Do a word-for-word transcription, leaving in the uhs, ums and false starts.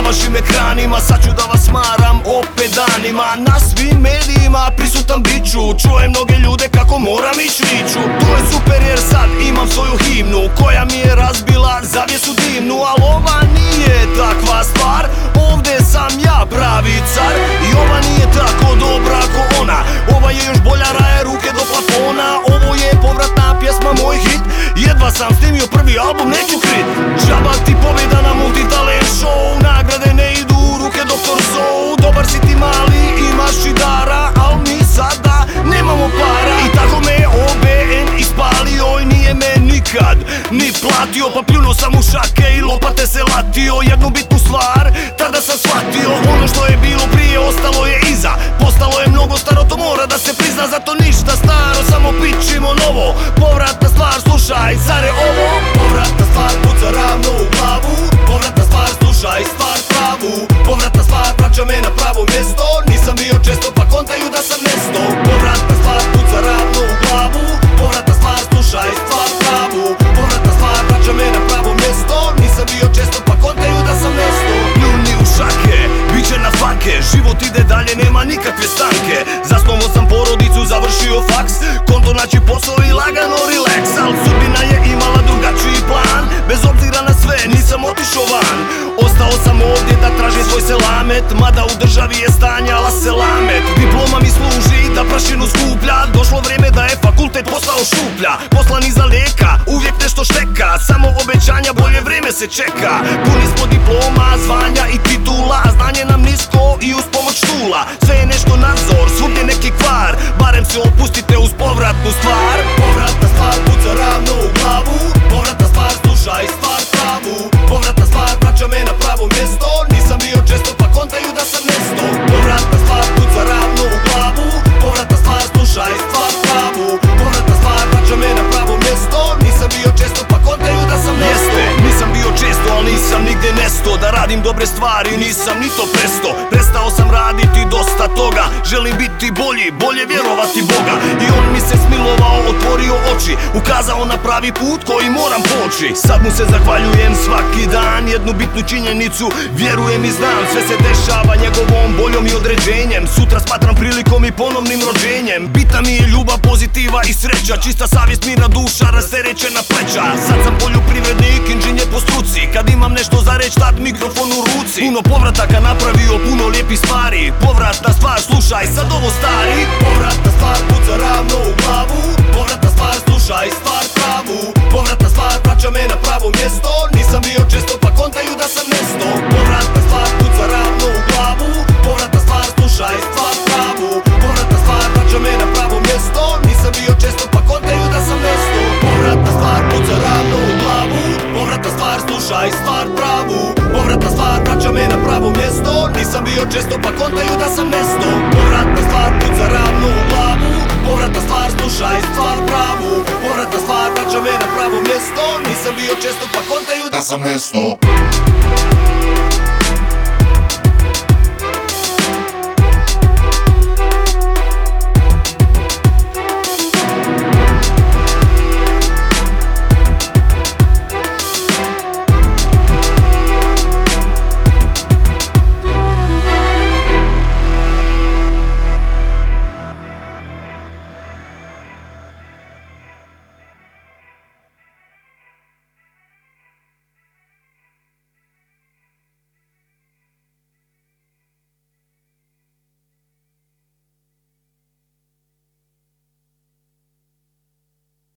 vašim ekranima, sad ću da vas smaram opet danima. Na svim medijima prisutan bit ću, čujem mnoge ljude kako moram ić viču. To je super jer sad imam svoju himnu koja mi je razbila zavjesu dimnu. Al ova nije takva stvar, ovdje sam ja pravi car. I ova nije tako dobra ko ona, ova je još bolja, raje ruke do plafona. Ovo je povratna pjesma, moj hit, jedva sam snimio prvi album, neću krit. Džaba ti pobjeda na multitalent show, nagrade ne idu u ruke doktor Zou. Dobar si ti mali, imaš i dara, al mi sada nemamo para. I tako me je O B N ispalio i nije me nikad ni platio. Pa pljunuo sam u šake i lopate se latio, jednu bitnu stvar tada sam shvatio. Ono što je bilo prije ostalo je iza, postalo je mnogo staro, to mora da se prizna. Zato ništa staro, samo pičimo novo. Povratna stvar, slušaj, zar je ovo? Povratna stvar puca ravno u glavu, povratna stvar, slušaj stvar pravu. Povratna stvar vraća me na pravo mjesto, nisam bio često pa kontaju da sam nesto. Povratna stvar puca ravno u glavu, povratna stvar, slušaj stvar pravu. Povratna stvar vraća me na pravo mjesto, nisam bio često pa kontaju da sam nesto. Pljuni u šake, bit će na fake, život ide dalje, nema nikakve stanke. Zasnovao sam porodicu, završio faks, konto naći posao i lagano relax. Al sudbina je imala drugačiji plan, bez obzira na sve nisam otišao van. Ostao sam ovdje da tražim svoj selamet, mada u državi je stanjala selamet. Diploma mi služi da prašinu skuplja, došlo vrijeme da je fakultet postao šuplja. Poslan iza lijeka, uvijek nešto šteka, samo obećanja, bolje vrijeme se čeka. Puni smo diploma, zvanja i titula, znanje nam nisko i uz pomoć štula. Sve je nešto nadzor, svugdje neki kvar, barem se opustite uz povratnu stvar. Povratna stvar puca ravno u glavu, povratna stvar, slušaj stvar pravu. Povratna stvar vraća me na pravo mjesto, nisam bio često pa kontaju da sam nesto. Povratna stvar puca ravno u glavu, povratna stvar, slušaj stvar pravu. Povratna stvar vraća me na pravo mjesto, nisam bio često pa kontaju da sam nesto. Jeste, nisam bio često, ali nisam nigdje nesto. Da radim dobre stvari, nisam ni to presto. Prestao sam raditi dosta toga, želim biti bolji, bolje vjerovati Boga. I on mi se smilovao, otvorio oči, ukazao na pravi put koji moram poći. Sad mu se zahvaljujem svaki dan, jednu bitnu činjenicu vjerujem i znam. Sve se dešava njegovom voljom i određenjem, sutra smatram prilikom i ponovnim rođenjem. Bitna mi je ljubav, pozitiva i sreća, čista savjest, mirna duša, rasterećena pleća. Sad sam poljoprivrednik, inženjer po struci, kad imam nešto za reć, tad mikrofon u ruci. Puno povrataka napravio, puno lijepih stvari, povratna stvar, slušaj sad ovo stari. Povratna stvar puca ravno u glavu, povratna stvar, slušaj stvar pravu. Povratna stvar vraća me na pravo mjesto, nisam bio često pa kontaju da sam nesto. Povratna stvar puca ravno u glavu, povratna stvar, slušaj stvar pravu. Povratna stvar vraća me na pravo mjesto, nisam bio često pa kontaju da sam nesto. Povratna stvar puca ravno u glavu, povratna stvar, slušaj stvar pravu. Povratna stvar vraća me na pravo mjesto, nisam bio često pa kontaju da sam nesto. Povratna stvar puca ravno u glavu, povratna stvar, slušaj stvar pravu. Povratna stvar vraća me na pravo mjesto, nisam bio često pa kontaju da sam nesto.